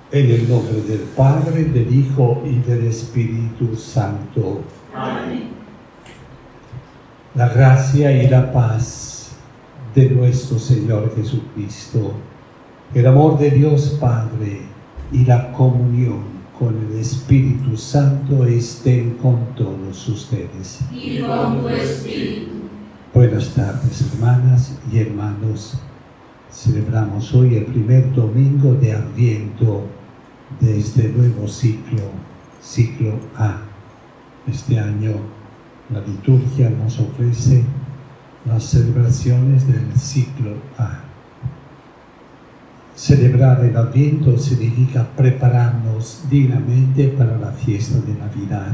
En el nombre del Padre, del Hijo y del Espíritu Santo. Amén. La gracia y la paz de nuestro Señor Jesucristo, el amor de Dios Padre y la comunión con el Espíritu Santo estén con todos ustedes. Y con tu espíritu. Buenas tardes, hermanas y hermanos. Celebramos hoy el primer domingo de Adviento de este nuevo ciclo A. Este año la liturgia nos ofrece las celebraciones del ciclo A. Celebrar el Adviento significa prepararnos dignamente para la fiesta de Navidad.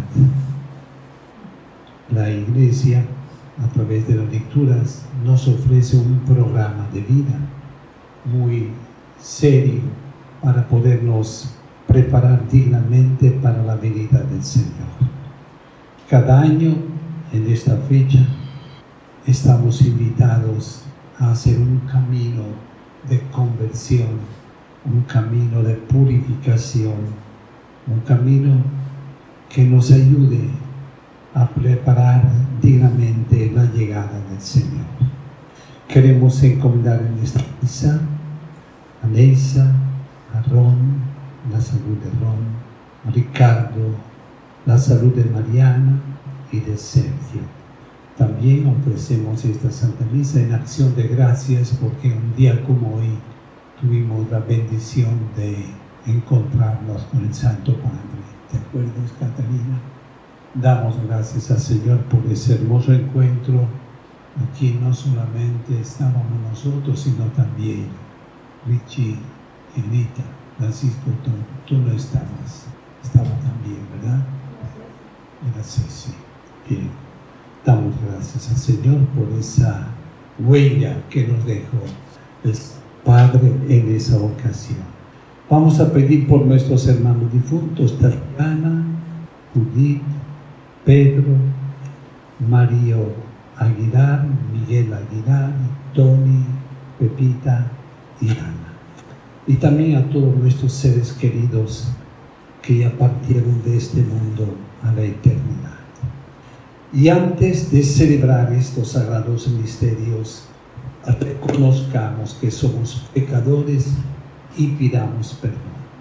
La Iglesia, a través de las lecturas, nos ofrece un programa de vida muy serio para podernos preparar dignamente para la venida del Señor. Cada año, en esta fecha, estamos invitados a hacer un camino de conversión, un camino de purificación, un camino que nos ayude a preparar dignamente la llegada del Señor. Queremos encomendar en esta misa a Neisa, a Ron, la salud de Ron, a Ricardo, la salud de Mariana y de Sergio. También ofrecemos esta Santa Misa en acción de gracias porque un día como hoy tuvimos la bendición de encontrarnos con el Santo Padre. ¿Te acuerdas, Catalina? Damos gracias al Señor por ese hermoso encuentro. Aquí no solamente estábamos nosotros, sino también Richie, Elita, Francisco, tú no estabas. Estaba también, ¿verdad? Gracias, sí. Bien. Damos gracias al Señor por esa huella que nos dejó el Padre en esa ocasión. Vamos a pedir por nuestros hermanos difuntos, Tatiana, Judith, Pedro, Mario Aguilar, Miguel Aguilar, Tony, Pepita y Ana. Y también a todos nuestros seres queridos que ya partieron de este mundo a la eternidad. Y antes de celebrar estos sagrados misterios, reconozcamos que somos pecadores y pidamos perdón.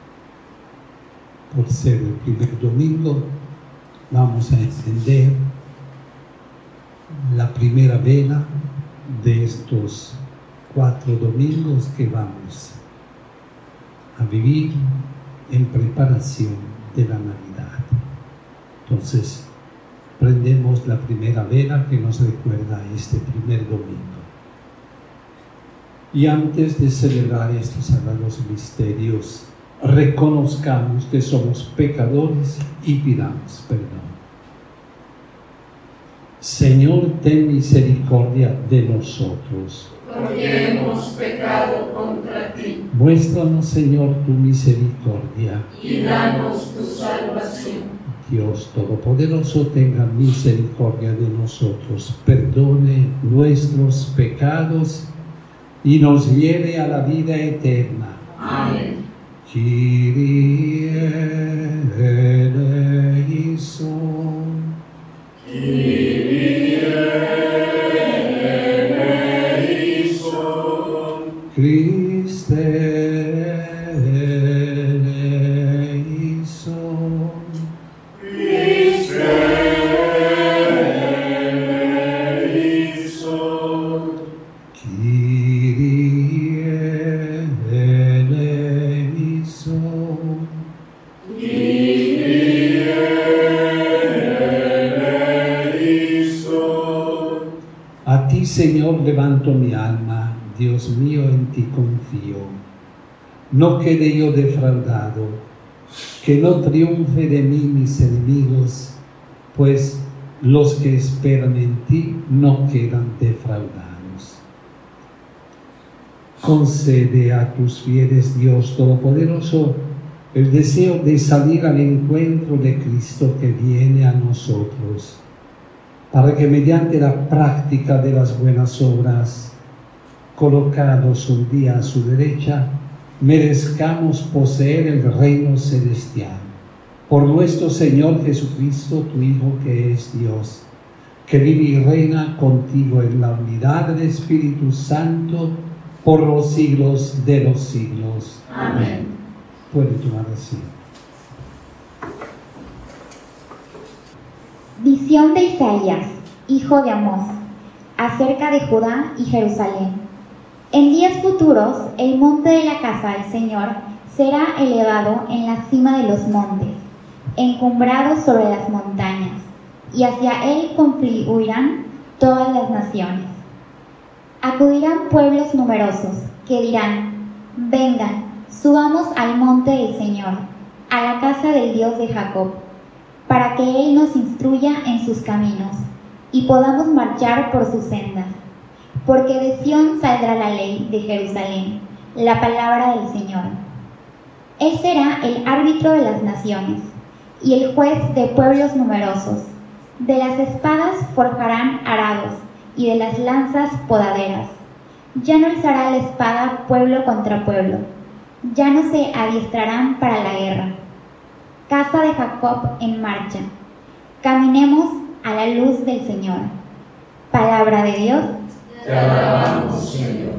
Por ser el primer domingo, vamos a encender la primera vela de estos 4 domingos que vamos a vivir en preparación de la Navidad. Entonces, prendemos la primera vela que nos recuerda este primer domingo. Y antes de celebrar estos sagrados misterios, reconozcamos que somos pecadores y pidamos perdón. Señor, ten misericordia de nosotros. Porque hemos pecado contra ti. Muéstranos, Señor, tu misericordia. Y danos tu salvación. Dios Todopoderoso, tenga misericordia de nosotros, perdone nuestros pecados y nos lleve a la vida eterna. Amén. Kyrie eleison. Kyrie eleison. Christe eleison. Christe eleison. Kyrie eleison. Kyrie eleison. A ti, Señor, levanto mi alma, Dios mío, en ti confío. No quede yo defraudado, que no triunfe de mí mis enemigos, pues los que esperan en ti no quedan defraudados. Concede a tus fieles, Dios Todopoderoso, el deseo de salir al encuentro de Cristo que viene a nosotros, para que mediante la práctica de las buenas obras, colocados un día a su derecha, merezcamos poseer el reino celestial. Por nuestro Señor Jesucristo, tu Hijo, que es Dios, que vive y reina contigo en la unidad del Espíritu Santo, por los siglos de los siglos. Amén. Pueden tomar asiento. Visión de Isaías, hijo de Amós, acerca de Judá y Jerusalén. En días futuros, el monte de la casa del Señor será elevado en la cima de los montes, encumbrado sobre las montañas, y hacia él confluirán todas las naciones. Acudirán pueblos numerosos que dirán: vengan, subamos al monte del Señor, a la casa del Dios de Jacob, para que Él nos instruya en sus caminos y podamos marchar por sus sendas. Porque de Sión saldrá la ley, de Jerusalén, la palabra del Señor. Él será el árbitro de las naciones y el juez de pueblos numerosos. De las espadas forjarán arados y de las lanzas podaderas. Ya no alzará la espada pueblo contra pueblo, ya no se adiestrarán para la guerra. Casa de Jacob en marcha, caminemos a la luz del Señor. Palabra de Dios. Te alabamos, Señor.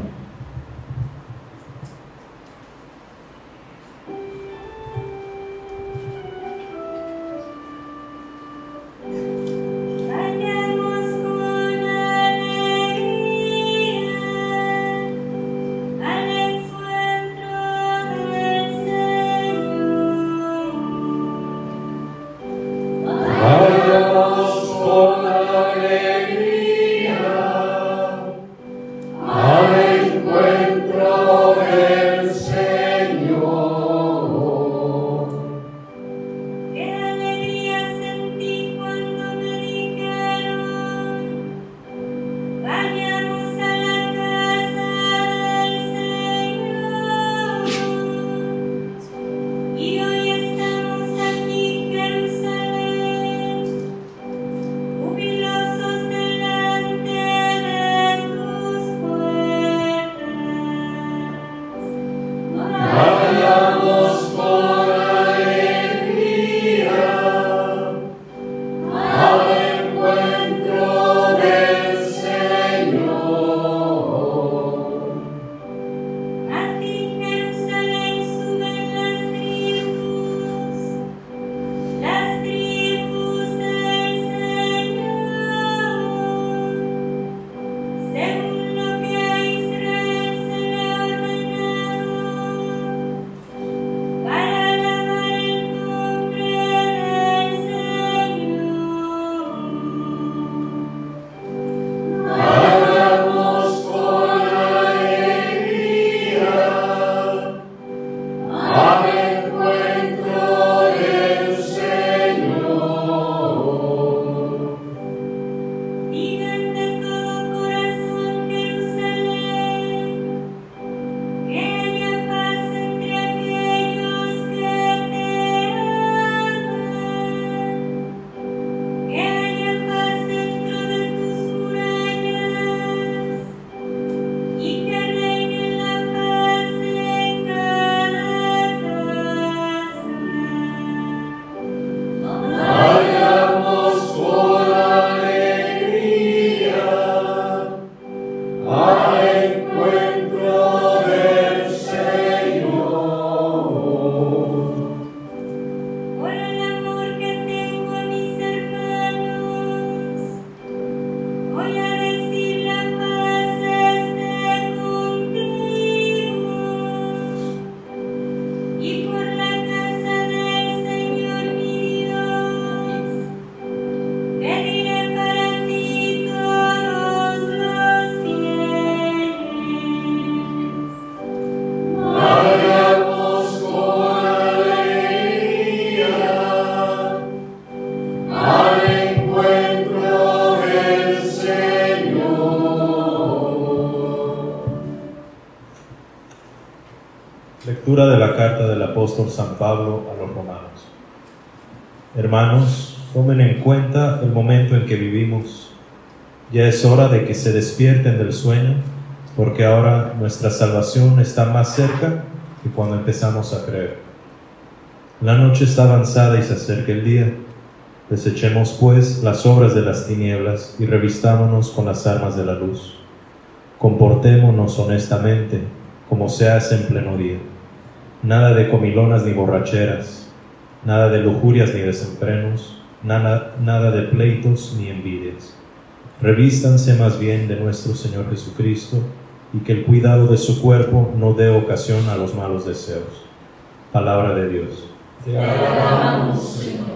Lectura de la carta del apóstol San Pablo a los romanos. Hermanos, tomen en cuenta el momento en que vivimos. Ya es hora de que se despierten del sueño, porque ahora nuestra salvación está más cerca que cuando empezamos a creer. La noche está avanzada y se acerca el día. Desechemos pues las obras de las tinieblas y revistámonos con las armas de la luz. Comportémonos honestamente, como se hace en pleno día. Nada de comilonas ni borracheras, nada de lujurias ni desenfrenos, nada de pleitos ni envidias. Revístanse más bien de nuestro Señor Jesucristo, y que el cuidado de su cuerpo no dé ocasión a los malos deseos. Palabra de Dios. Te alabamos, Señor.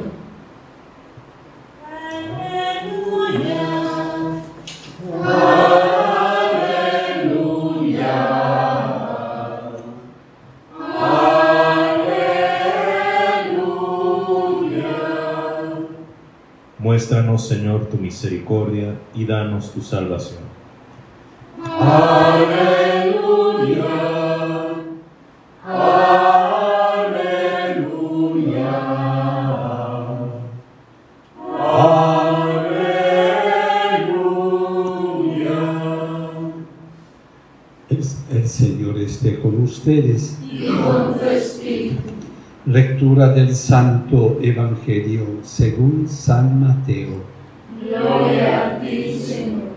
Muéstranos, Señor, tu misericordia y danos tu salvación. Aleluya. Aleluya. Aleluya. El Señor esté con ustedes. Y con tu espíritu. Lectura del Santo Evangelio según San Mateo. Gloria a ti, Señor.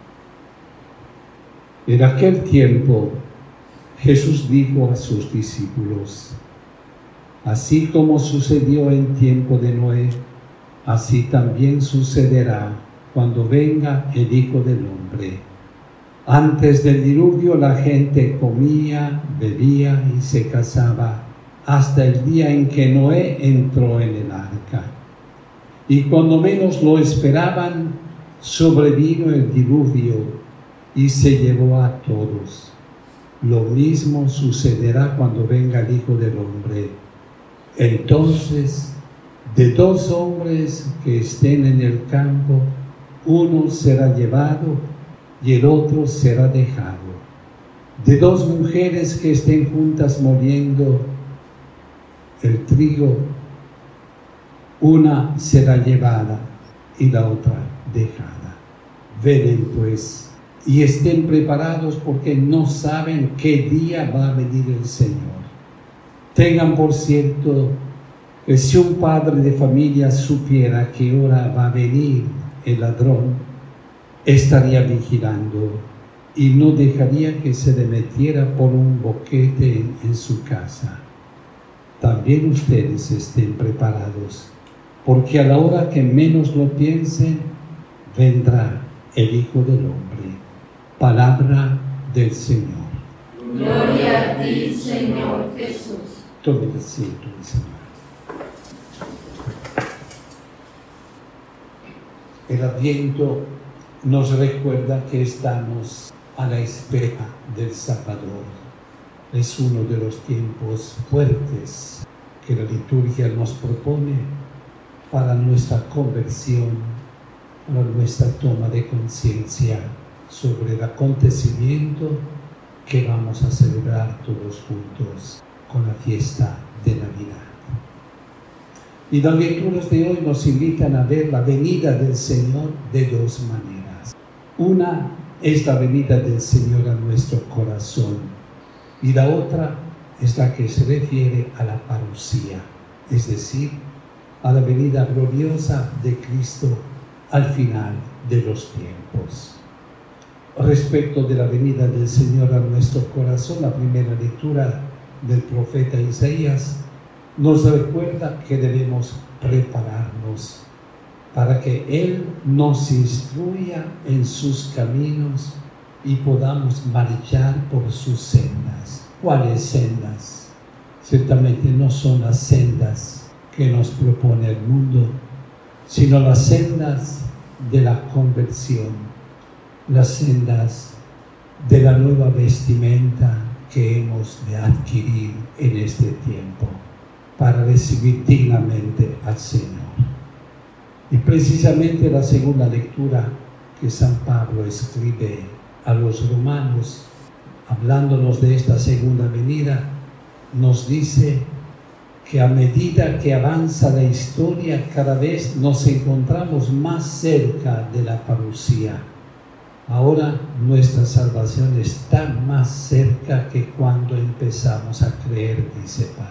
En aquel tiempo, Jesús dijo a sus discípulos: así como sucedió en tiempo de Noé, así también sucederá cuando venga el Hijo del Hombre. Antes del diluvio la gente comía, bebía y se casaba, hasta el día en que Noé entró en el arca. Y cuando menos lo esperaban, sobrevino el diluvio y se llevó a todos. Lo mismo sucederá cuando venga el Hijo del Hombre. Entonces, de 2 hombres que estén en el campo, uno será llevado y el otro será dejado. De 2 mujeres que estén juntas moliendo el trigo, una será llevada y la otra dejada. Velen pues y estén preparados, porque no saben qué día va a venir el Señor. Tengan por cierto que si un padre de familia supiera qué hora va a venir el ladrón, estaría vigilando y no dejaría que se le metiera por un boquete en su casa. También ustedes estén preparados, porque a la hora que menos lo piensen, vendrá el Hijo del Hombre. Palabra del Señor. Gloria a ti, Señor Jesús. Tome asiento, mis hermanos. El Adviento nos recuerda que estamos a la espera del Salvador. Es uno de los tiempos fuertes que la liturgia nos propone para nuestra conversión, para nuestra toma de conciencia sobre el acontecimiento que vamos a celebrar todos juntos con la fiesta de Navidad. Y las lecturas de hoy nos invitan a ver la venida del Señor de 2 maneras. Una es la venida del Señor a nuestro corazón, y la otra es la que se refiere a la parusía, es decir, a la venida gloriosa de Cristo al final de los tiempos. Respecto de la venida del Señor a nuestro corazón, la primera lectura del profeta Isaías nos recuerda que debemos prepararnos para que Él nos instruya en sus caminos y podamos marchar por sus sendas. ¿Cuáles sendas? Ciertamente no son las sendas que nos propone el mundo, sino las sendas de la conversión, las sendas de la nueva vestimenta que hemos de adquirir en este tiempo para recibir dignamente al Señor. Y precisamente la segunda lectura que San Pablo escribe a los romanos, hablándonos de esta segunda venida, nos dice que a medida que avanza la historia, cada vez nos encontramos más cerca de la parusía. Ahora nuestra salvación está más cerca que cuando empezamos a creer, dice Pablo.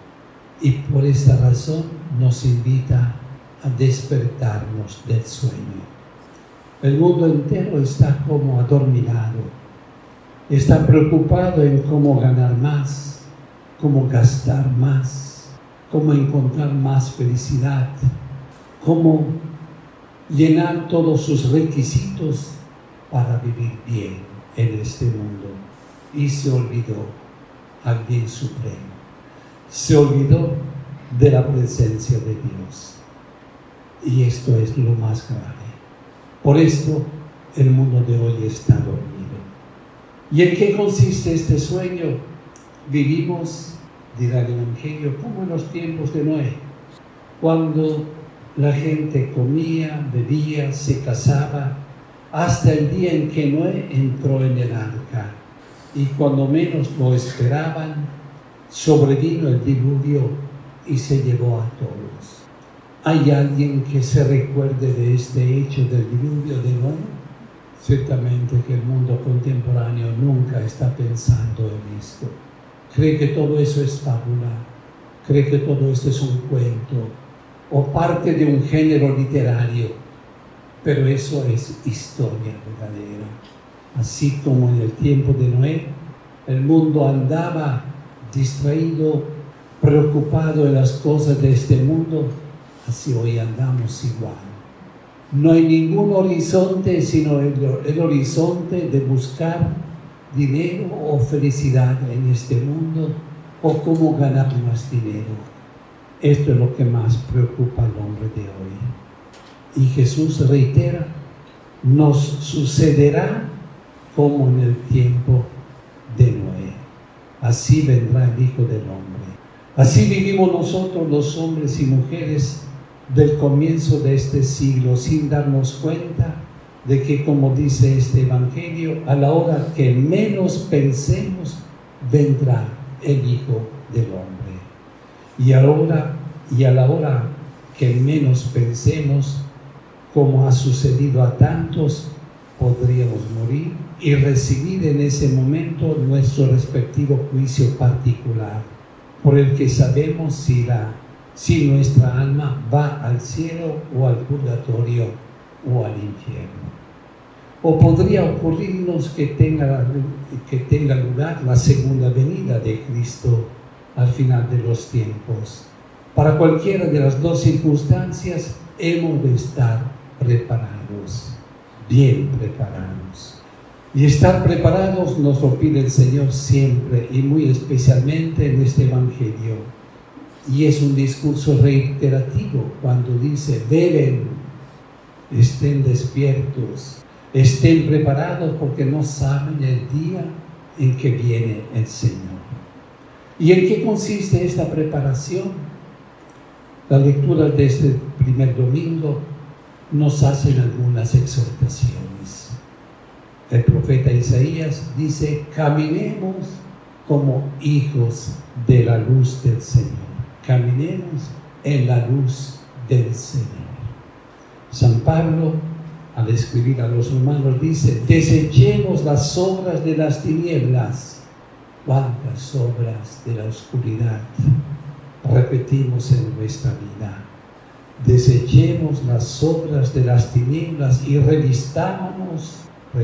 Y por esta razón nos invita a despertarnos del sueño. El mundo entero está como adormilado. Está preocupado en cómo ganar más, cómo gastar más, cómo encontrar más felicidad, cómo llenar todos sus requisitos para vivir bien en este mundo. Y se olvidó al bien supremo. Se olvidó de la presencia de Dios. Y esto es lo más grave. Por esto el mundo de hoy está dormido. ¿Y en qué consiste este sueño? Vivimos, dirá el Evangelio, como en los tiempos de Noé, cuando la gente comía, bebía, se casaba, hasta el día en que Noé entró en el arca. Y cuando menos lo esperaban, sobrevino el diluvio y se llevó a todos. ¿Hay alguien que se recuerde de este hecho del diluvio de Noé? Ciertamente que el mundo contemporáneo nunca está pensando en esto. Cree que todo eso es fábula, cree que todo esto es un cuento o parte de un género literario, pero eso es historia verdadera. Así como en el tiempo de Noé, el mundo andaba distraído, preocupado en las cosas de este mundo, así hoy andamos igual. No hay ningún horizonte sino el horizonte de buscar dinero o felicidad en este mundo o cómo ganar más dinero. Esto es lo que más preocupa al hombre de hoy. Y Jesús reitera, nos sucederá como en el tiempo de Noé. Así vendrá el Hijo del Hombre. Así vivimos nosotros los hombres y mujeres del comienzo de este siglo, sin darnos cuenta de que, como dice este Evangelio, a la hora que menos pensemos, vendrá el Hijo del Hombre. Y a la hora que menos pensemos, como ha sucedido a tantos, podríamos morir y recibir en ese momento nuestro respectivo juicio particular, por el que sabemos si nuestra alma va al cielo o al purgatorio o al infierno. O podría ocurrirnos que tenga lugar la segunda venida de Cristo al final de los tiempos. Para cualquiera de las dos circunstancias hemos de estar preparados, bien preparados. Y estar preparados nos lo pide el Señor siempre y muy especialmente en este Evangelio. Y es un discurso reiterativo cuando dice, velen, estén despiertos, estén preparados porque no saben el día en que viene el Señor. ¿Y en qué consiste esta preparación? Las lecturas de este primer domingo nos hacen algunas exhortaciones. El profeta Isaías dice, caminemos como hijos de la luz del Señor. Caminemos en la luz del Señor. San Pablo, al escribir a los romanos, dice, desechemos las obras de las tinieblas. ¿Cuántas obras de la oscuridad repetimos en nuestra vida? Desechemos las obras de las tinieblas y revistámonos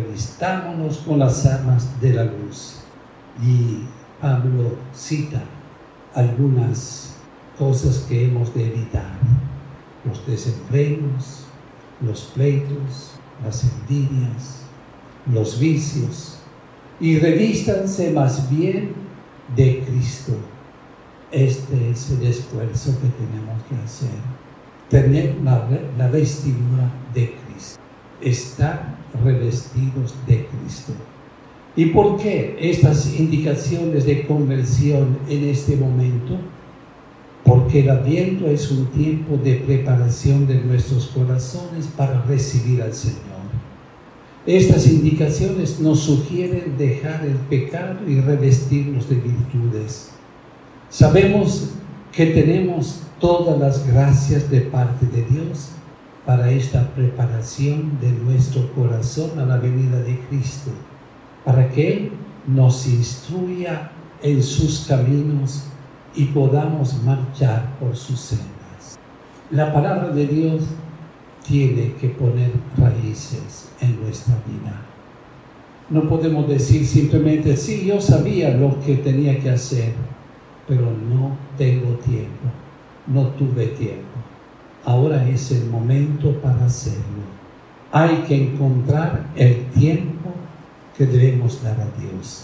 con las armas de la luz. Y Pablo cita algunas cosas que hemos de evitar: los desenfrenos, los pleitos, las envidias, los vicios, y revístanse más bien de Cristo. Este es el esfuerzo que tenemos que hacer, tener la vestidura de Cristo, estar revestidos de Cristo. ¿Y por qué estas indicaciones de conversión en este momento? Porque el Adviento es un tiempo de preparación de nuestros corazones para recibir al Señor. Estas indicaciones nos sugieren dejar el pecado y revestirnos de virtudes. Sabemos que tenemos todas las gracias de parte de Dios para esta preparación de nuestro corazón a la venida de Cristo, para que Él nos instruya en sus caminos y podamos marchar por sus sendas. La palabra de Dios tiene que poner raíces en nuestra vida. No podemos decir simplemente, sí, yo sabía lo que tenía que hacer, pero no tengo tiempo, no tuve tiempo. Ahora es el momento para hacerlo. Hay que encontrar el tiempo que debemos dar a Dios.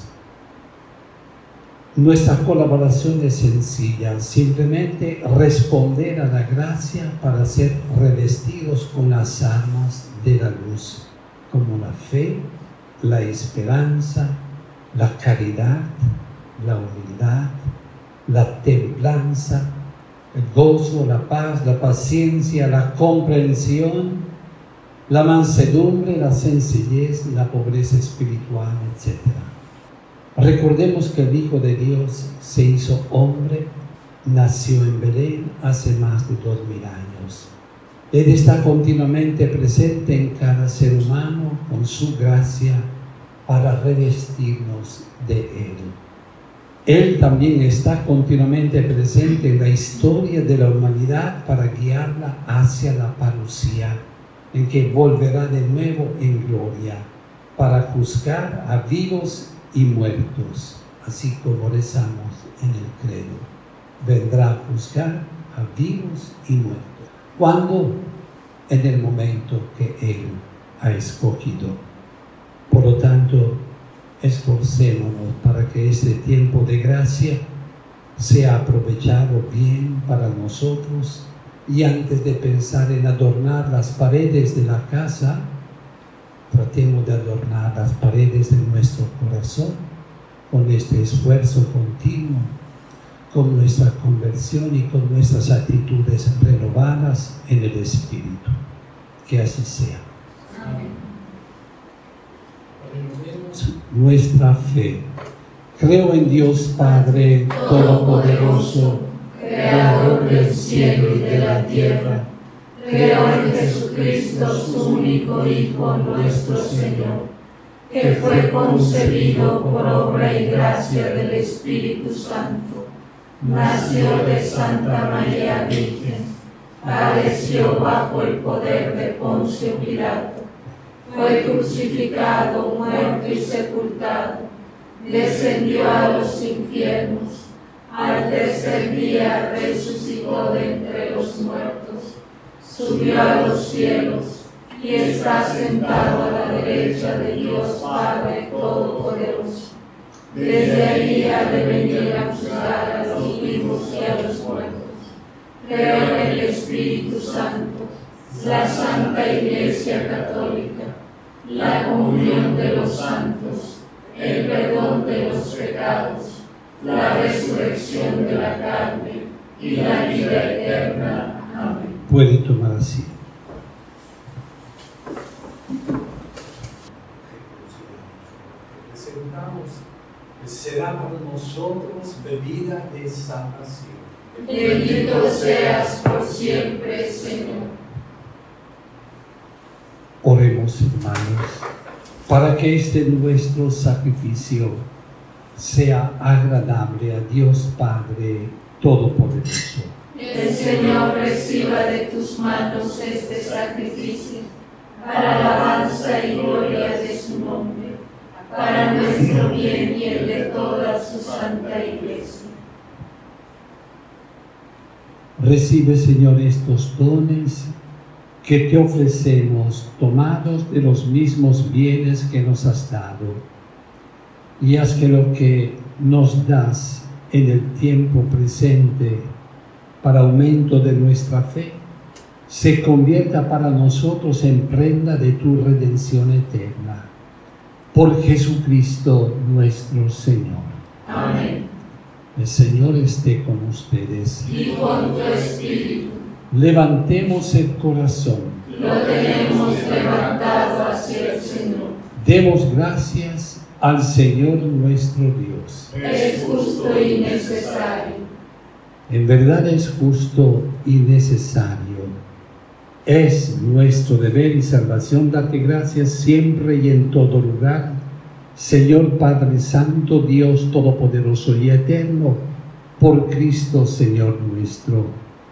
Nuestra colaboración es sencilla, simplemente responder a la gracia para ser revestidos con las armas de la luz, como la fe, la esperanza, la caridad, la humildad, la templanza, el gozo, la paz, la paciencia, la comprensión, la mansedumbre, la sencillez, la pobreza espiritual, etc. Recordemos que el Hijo de Dios se hizo hombre, nació en Belén hace más de 2000 años. Él está continuamente presente en cada ser humano con su gracia para revestirnos de Él. Él también está continuamente presente en la historia de la humanidad para guiarla hacia la parucía, en que volverá de nuevo en gloria para juzgar a vivos y muertos, así como rezamos en el credo. Vendrá a juzgar a vivos y muertos. ¿Cuándo? En el momento que Él ha escogido. Por lo tanto, esforcémonos para que este tiempo de gracia sea aprovechado bien para nosotros, y antes de pensar en adornar las paredes de la casa, tratemos de adornar las paredes de nuestro corazón con este esfuerzo continuo, con nuestra conversión y con nuestras actitudes renovadas en el Espíritu. Que así sea. Amén. Renovemos nuestra fe. Creo en Dios Padre Todopoderoso, Creador del cielo y de la tierra. Creo en Jesucristo, su único Hijo, nuestro Señor, que fue concebido por obra y gracia del Espíritu Santo. Nació de Santa María Virgen, padeció bajo el poder de Poncio Pilato, fue crucificado, muerto y sepultado, descendió a los infiernos, al tercer día resucitó de entre los muertos, subió a los cielos y está sentado a la derecha de Dios Padre Todopoderoso. Desde allí ha de venir a juzgar a los vivos y a los muertos. Creo en el Espíritu Santo, la Santa Iglesia Católica, la comunión de los santos, el perdón de los pecados, la resurrección de la carne y la vida eterna. Amén. Puede tomar así. Presentamos, será para nosotros bebida de salvación. Bendito seas por siempre, Señor. Oremos, hermanos, para que este nuestro sacrificio sea agradable a Dios Padre Todopoderoso. El Señor reciba de tus manos este sacrificio, para alabanza y gloria de su nombre, para nuestro bien y el de toda su santa Iglesia. Recibe, Señor, estos dones que te ofrecemos, tomados de los mismos bienes que nos has dado, y haz que lo que nos das en el tiempo presente para aumento de nuestra fe se convierta para nosotros en prenda de tu redención eterna. Por Jesucristo nuestro Señor. Amén. El Señor esté con ustedes. Y con tu espíritu. Levantemos el corazón. Lo tenemos levantado hacia el Señor. Demos gracias al Señor nuestro Dios. Es justo y necesario. En verdad es justo y necesario. Es nuestro deber y salvación darte gracias siempre y en todo lugar, Señor Padre Santo, Dios Todopoderoso y Eterno, por Cristo Señor nuestro,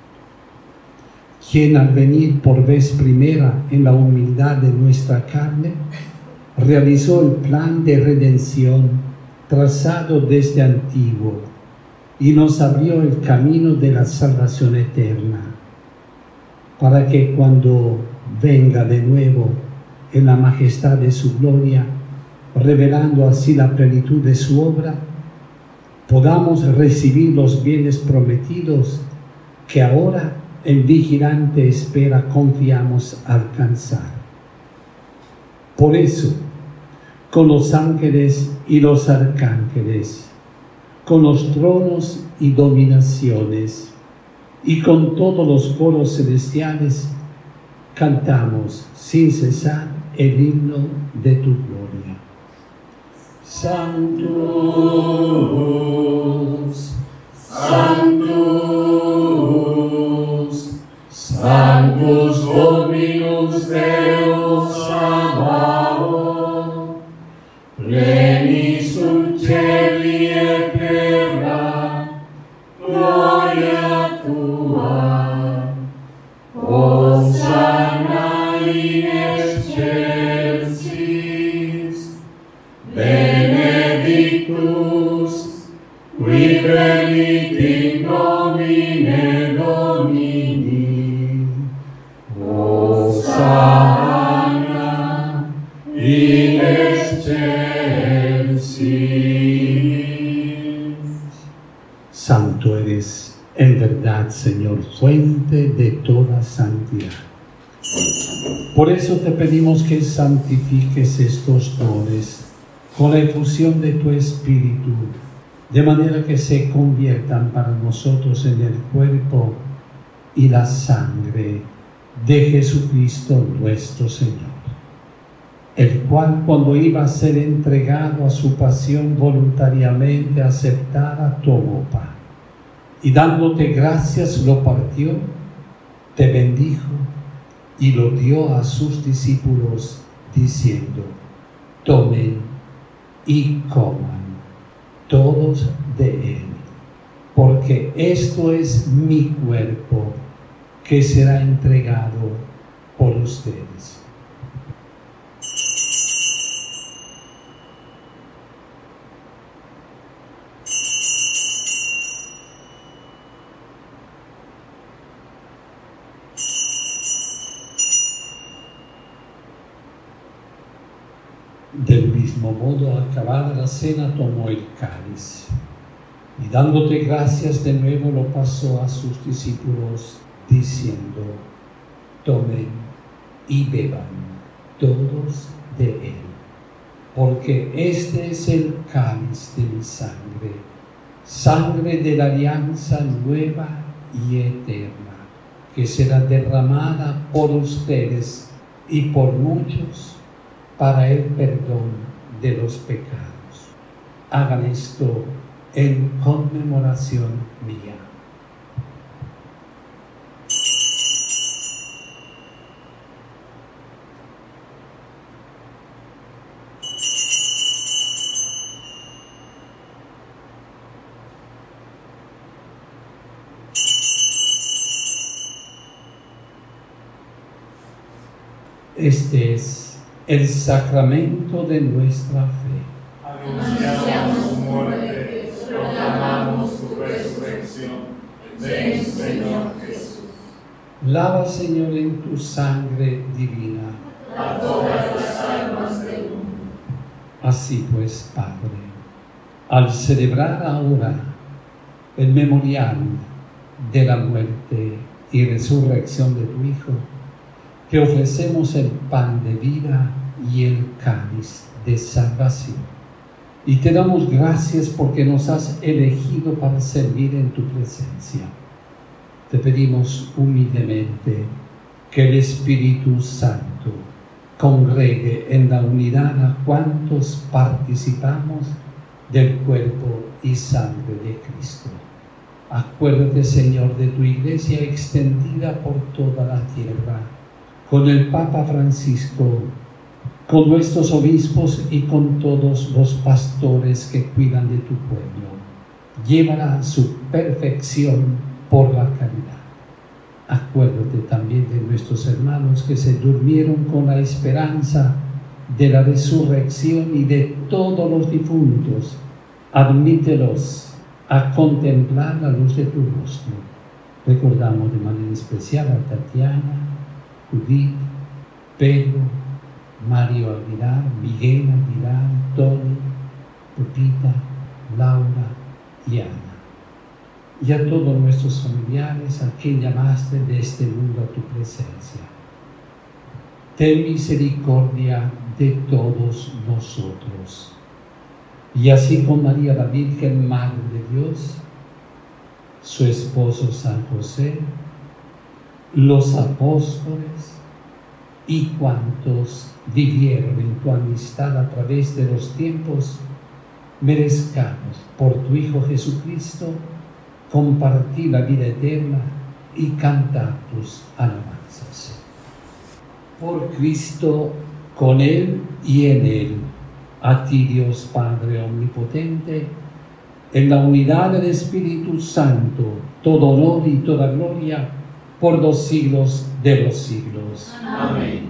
quien al venir por vez primera en la humildad de nuestra carne, realizó el plan de redención trazado desde antiguo y nos abrió el camino de la salvación eterna, para que cuando venga de nuevo en la majestad de su gloria, revelando así la plenitud de su obra, podamos recibir los bienes prometidos que ahora en vigilante espera confiamos alcanzar. Por eso, con los ángeles y los arcángeles, con los tronos y dominaciones, y con todos los coros celestiales, cantamos sin cesar el himno de tu gloria. Sanctus, Sanctus, Sanctus Dominus Deus Sabaoth, plenis sub cieli et terra, gloria tua, Hosanna in excelsis, benedictus, qui venit in nomine Domini, Hosanna in excelsis. Santo eres en verdad, Señor, fuente de toda santidad. Por eso te pedimos que santifiques estos dones con la efusión de tu Espíritu, de manera que se conviertan para nosotros en el cuerpo y la sangre de Jesucristo nuestro Señor, el cual, cuando iba a ser entregado a su pasión voluntariamente aceptada, tomó pan y dándote gracias lo partió, te bendijo y lo dio a sus discípulos diciendo: tomen y coman todos de él, porque esto es mi cuerpo que será entregado por ustedes. Del mismo modo, acabada la cena, tomó el cáliz y dándote gracias de nuevo lo pasó a sus discípulos diciendo: tomen y beban todos de él, porque este es el cáliz de mi sangre, sangre de la alianza nueva y eterna, que será derramada por ustedes y por muchos para el perdón de los pecados. Hagan esto en conmemoración mía. Este es el sacramento de nuestra fe. Anunciamos tu muerte, proclamamos tu resurrección. Ven, Señor Jesús. Lava, Señor, en tu sangre divina A todas las almas del mundo. Así pues, Padre, al celebrar ahora el memorial de la muerte y resurrección de tu Hijo, te ofrecemos el pan de vida y el cáliz de salvación. Y te damos gracias porque nos has elegido para servir en tu presencia. Te pedimos humildemente que el Espíritu Santo congregue en la unidad a cuantos participamos del cuerpo y sangre de Cristo. Acuérdate, Señor, de tu iglesia extendida por toda la tierra con el Papa Francisco, con nuestros obispos y con todos los pastores que cuidan de tu pueblo. Llévala a su perfección por la caridad. Acuérdate también de nuestros hermanos que se durmieron con la esperanza de la resurrección y de todos los difuntos. Admítelos a contemplar la luz de tu rostro. Recordamos de manera especial a Tatiana, Judith, Pedro, Mario Aguilar, Miguel Aguilar, Tony, Pepita, Laura y Ana. Y a todos nuestros familiares a quien llamaste de este mundo a tu presencia. Ten misericordia de todos nosotros. Y así con María la Virgen, Madre de Dios, su esposo San José, los apóstoles y cuantos vivieron en tu amistad a través de los tiempos, merezcamos por tu Hijo Jesucristo compartir la vida eterna y cantar tus alabanzas. Por Cristo, con Él y en Él, a ti Dios Padre Omnipotente, en la unidad del Espíritu Santo, todo honor y toda gloria por los siglos de los siglos. Amén.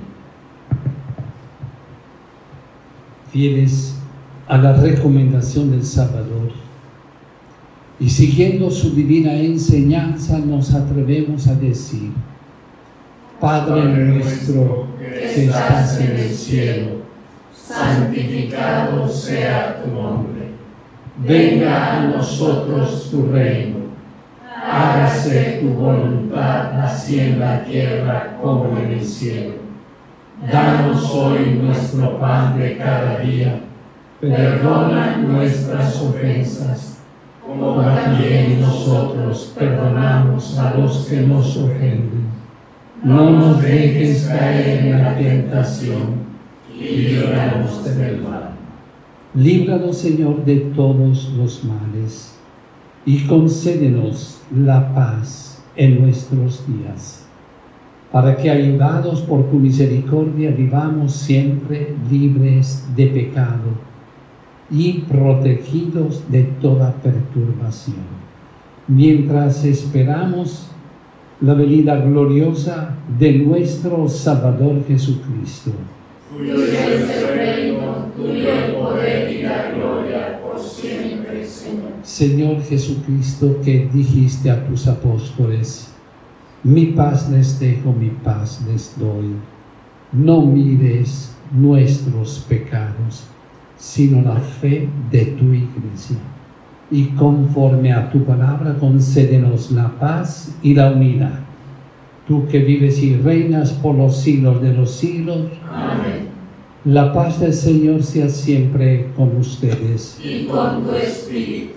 Fieles a la recomendación del Salvador y siguiendo su divina enseñanza, nos atrevemos a decir: Padre nuestro que estás en el cielo, santificado sea tu nombre. Venga a nosotros tu reino. Hágase tu voluntad, así en la tierra como en el cielo. Danos hoy nuestro pan de cada día. Perdona nuestras ofensas, como también nosotros perdonamos a los que nos ofenden. No nos dejes caer en la tentación y líbranos del mal. Líbranos, Señor, de todos los males y concédenos la paz en nuestros días, para que, ayudados por tu misericordia, vivamos siempre libres de pecado y protegidos de toda perturbación, mientras esperamos la venida gloriosa de nuestro Salvador Jesucristo. Tuyo es el reino, tuyo el poder y la gloria por siempre, Señor. Señor Jesucristo, que dijiste a tus apóstoles: mi paz les dejo, mi paz les doy. No mires nuestros pecados, sino la fe de tu Iglesia. Y conforme a tu palabra, concédenos la paz y la unidad. Tú que vives y reinas por los siglos de los siglos. Amén. La paz del Señor sea siempre con ustedes. Y con tu espíritu.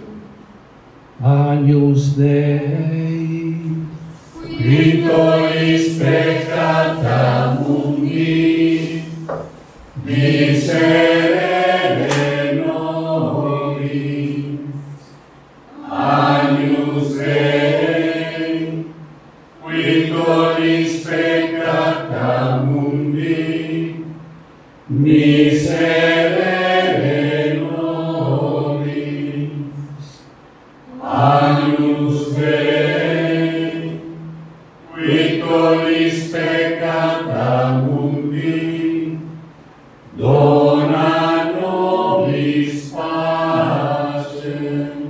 Agnus Dei, Victoris peccata mundi, miserere nobis. Agnus Dei, Victoris peccata mundi, miserere nobis. Agnus Dei, Victoris peccata mundi, dona nobis pacem.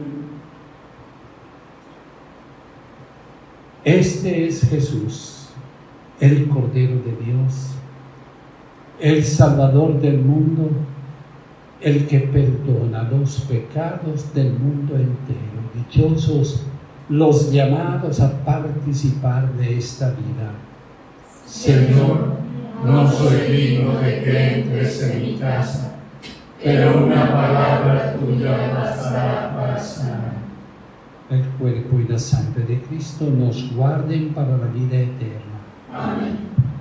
Este es Jesús, el Cordero de Dios, el Salvador del mundo, el que perdona los pecados del mundo entero. Dichosos los llamados a participar de esta vida. Señor, no soy digno de que entres en mi casa, pero una palabra tuya bastará para sanar. El cuerpo y la sangre de Cristo nos guarden para la vida eterna. Amén.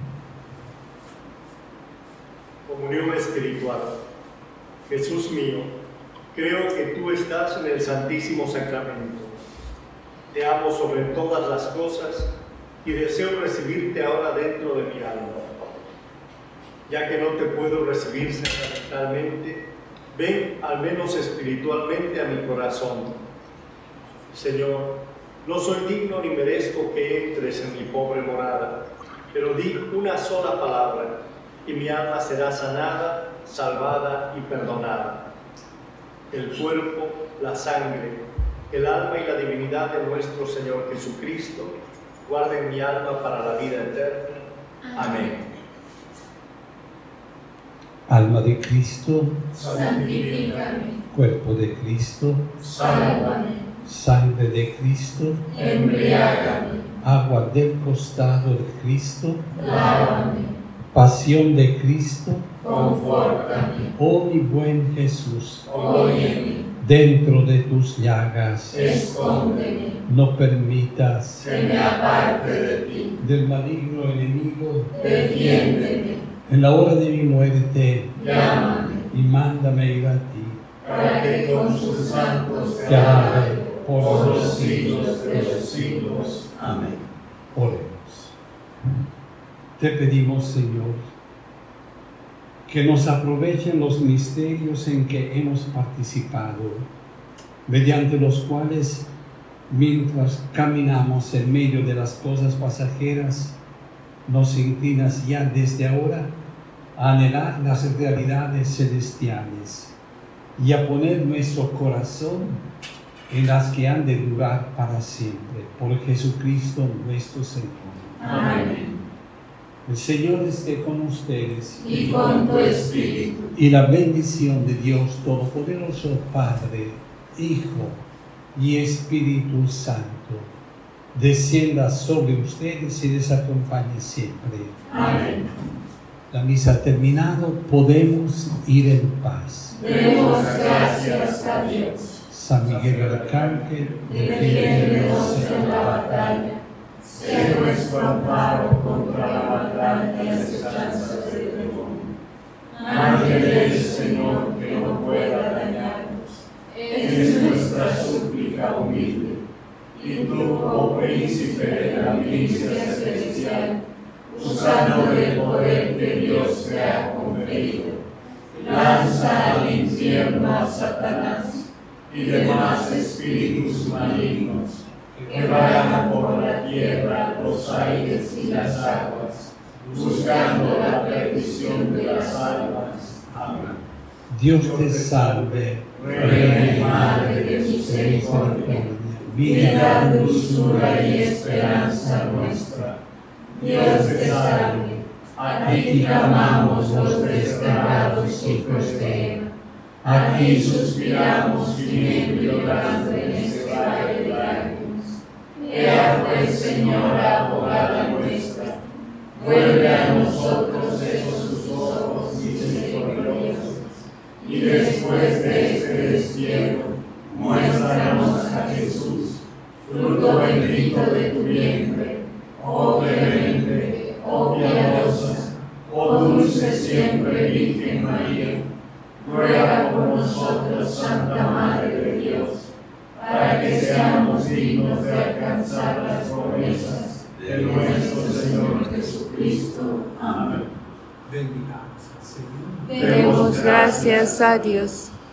Comunión espiritual. Jesús mío, creo que tú estás en el Santísimo Sacramento. Te amo sobre todas las cosas y deseo recibirte ahora dentro de mi alma. Ya que no te puedo recibir sacramentalmente, ven al menos espiritualmente a mi corazón. Señor, no soy digno ni merezco que entres en mi pobre morada, pero di una sola palabra y mi alma será sanada, salvada y perdonada. El cuerpo, la sangre, el alma y la divinidad de nuestro Señor Jesucristo guarden mi alma para la vida eterna. Amén. Alma de Cristo, santifícame. cuerpo de Cristo, Sálvame. sangre de Cristo, Embriágame. agua del costado de Cristo, Lávame. pasión de Cristo, Confórtame. oh mi buen Jesús, Óyeme. dentro de tus llagas, Escóndeme. no permitas Que me aparte de ti. del maligno enemigo, Defiéndeme. en la hora de mi muerte, Llámame. y mándame ir a ti, Para que con sus santos te te alabe alabe por por los los siglos siglos de los siglos. Amén. Oremos. Te pedimos, Señor, que nos aprovechen los misterios en que hemos participado, mediante los cuales, mientras caminamos en medio de las cosas pasajeras, nos inclinas ya desde ahora a anhelar las realidades celestiales y a poner nuestro corazón en las que han de durar para siempre, por Jesucristo nuestro Señor. Amén. El Señor esté con ustedes, Y con tu espíritu. y la bendición de Dios Todopoderoso, Padre, Hijo y Espíritu Santo, descienda sobre ustedes y les acompañe siempre. Amén. La misa ha terminado, podemos ir en paz. Demos gracias a Dios. San Miguel Arcángel, Defiéndenos en la batalla. Sé nuestro amparo contra la batalla y las acechanzas del demonio. Nadie del Señor que no pueda dañarnos. Es nuestra súplica humilde. Y tú, oh príncipe de la milicia celestial, usando del poder que Dios te ha conferido, lanza al infierno a Satanás y demás espíritus malignos que vagan por la tierra, los aires y las aguas, buscando la perdición de las almas. Amén. Dios te salve, Reina y Madre de misericordia, vida, dulzura y esperanza nuestra. Dios te salve, a ti clamamos los desterrados hijos de Eva, a ti suspiramos gimiendo y llorando en este valle de lágrimas. Ea pues, Señora, abogada nuestra, vuelve a nosotros esos tus ojos misericordiosos, y después de este destierro, muéstranos a Jesús, fruto bendito de tu vientre, oh clemente, oh piadosa, oh dulce siempre Virgen María. Ruega por nosotros, Santa Madre de Dios, para que seamos dignos de alcanzar las promesas de nuestro Señor Jesucristo. Amén. bendigamos al Señor. Demos gracias a Dios.